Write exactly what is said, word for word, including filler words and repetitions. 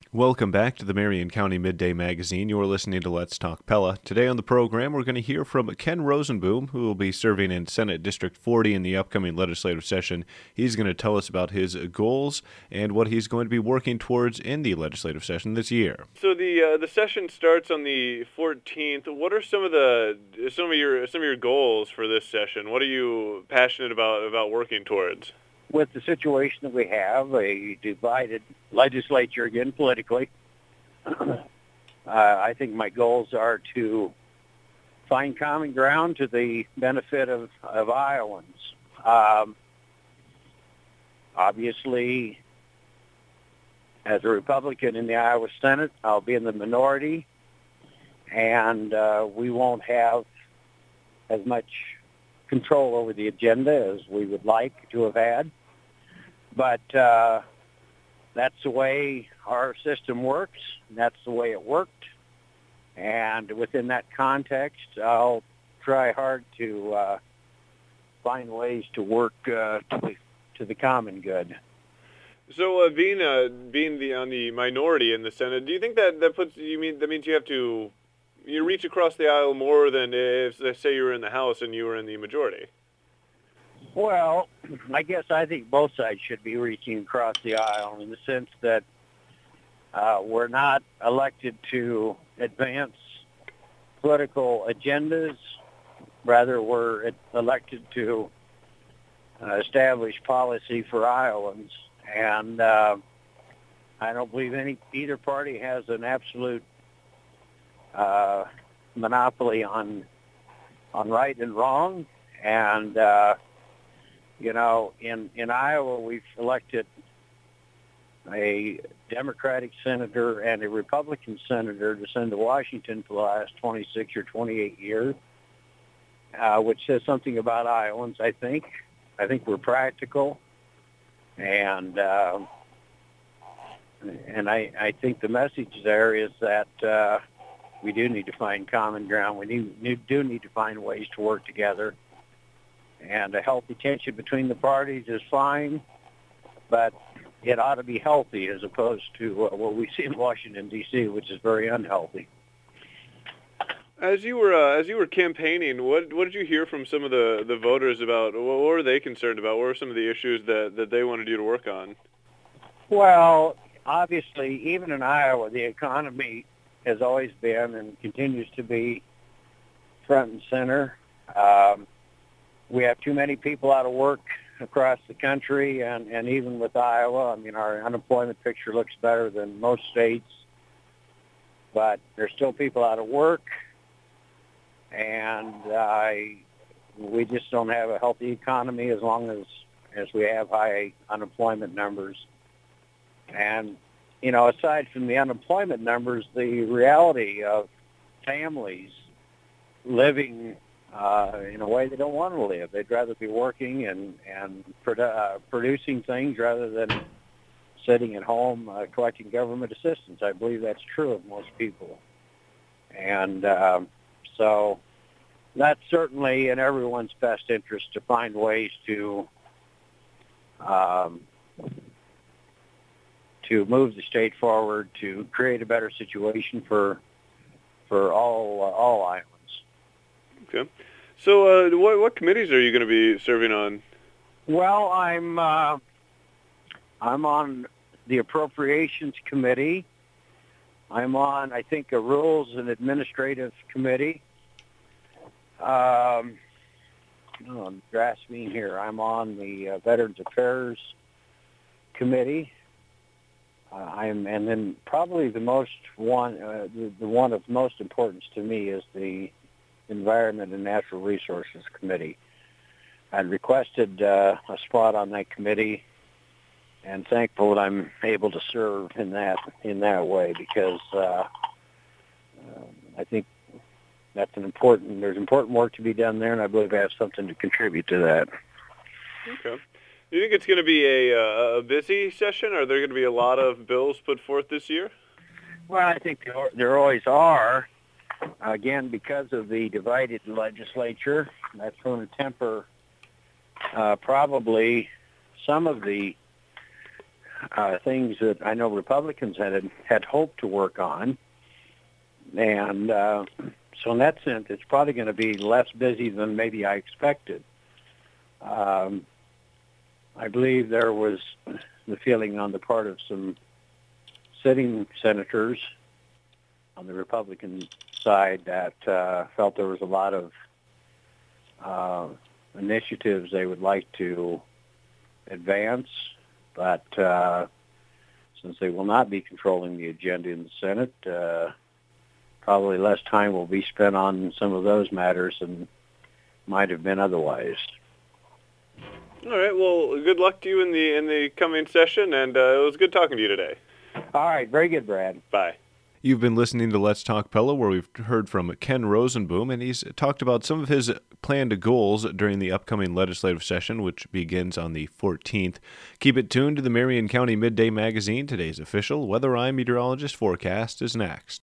Welcome back to the Marion County Midday Magazine. You're listening to Let's Talk Pella. Today on the program, we're going to hear from Ken Rosenboom, who will be serving in Senate District forty in the upcoming legislative session. He's going to tell us about his goals and what he's going to be working towards in the legislative session this year. So the uh, the session starts on the fourteenth. What are some of the some of your some of your goals for this session? What are you passionate about about working towards? With the situation that we have, a divided legislature again politically, uh, I think my goals are to find common ground to the benefit of, of Iowans. Um, obviously, as a Republican in the Iowa Senate, I'll be in the minority, and uh, we won't have as much control over the agenda as we would like to have had. But uh, that's the way our system works, and that's the way it worked. And within that context, I'll try hard to uh, find ways to work uh, to, the, to the common good. So, uh, being uh, being the on the minority in the Senate, do you think that that puts you mean that means you have to you reach across the aisle more than if, let's say, you were in the House and you were in the majority? Well, I guess I think both sides should be reaching across the aisle in the sense that uh, we're not elected to advance political agendas. Rather, we're elected to uh, establish policy for Iowans. And uh, I don't believe any either party has an absolute uh, monopoly on on right and wrong. And uh, You know, in, in Iowa, we've elected a Democratic senator and a Republican senator to send to Washington for the last twenty-six or twenty-eight years, uh, which says something about Iowans, I think. I think we're practical. And uh, and I, I think the message there is that uh, we do need to find common ground. We need, do need to find ways to work together. And a healthy tension between the parties is fine, but it ought to be healthy as opposed to uh, what we see in Washington, D C, which is very unhealthy. As you were uh, as you were campaigning, what what did you hear from some of the, the voters about? What were they concerned about? What were some of the issues that, that they wanted you to work on? Well, obviously, even in Iowa, the economy has always been and continues to be front and center. Um, We have too many people out of work across the country, and, and even with Iowa, I mean, our unemployment picture looks better than most states, but there's still people out of work, and uh, we just don't have a healthy economy as long as, as we have high unemployment numbers. And, you know, aside from the unemployment numbers, the reality of families living Uh, in a way they don't want to live. They'd rather be working and, and produ- uh, producing things rather than sitting at home uh, collecting government assistance. I believe that's true of most people. And um, so that's certainly in everyone's best interest to find ways to um, to move the state forward, to create a better situation for for all uh, all Iowans. Okay. So uh, what, what committees are you going to be serving on? Well, I'm uh, I'm on the Appropriations Committee. I'm on, I think, a Rules and Administrative Committee. Um, oh, I'm grasping here. I'm on the uh, Veterans Affairs Committee. Uh, I'm, and then probably the most one, uh, the, the one of most importance to me is the Environment and Natural Resources Committee. I'd requested uh, a spot on that committee, and thankful that I'm able to serve in that in that way because uh, uh, I think that's an important. There's important work to be done there, and I believe I have something to contribute to that. Okay. Do you think it's going to be a, uh, a busy session? Are there going to be a lot of bills put forth this year? Well, I think there, there always are. Again, because of the divided legislature, that's going to temper uh, probably some of the uh, things that I know Republicans had had hoped to work on. And uh, so in that sense, it's probably going to be less busy than maybe I expected. Um, I believe there was the feeling on the part of some sitting senators on the Republican side that uh, felt there was a lot of uh, initiatives they would like to advance, but uh, since they will not be controlling the agenda in the Senate, uh, probably less time will be spent on some of those matters than might have been otherwise. All right. Well, good luck to you in the in the coming session, and uh, it was good talking to you today. All right. Very good, Brad. Bye. You've been listening to Let's Talk Pella, where we've heard from Ken Rosenboom, and he's talked about some of his planned goals during the upcoming legislative session, which begins on the fourteenth. Keep it tuned to the Marion County Midday Magazine. Today's official Weather Eye Meteorologist forecast is next.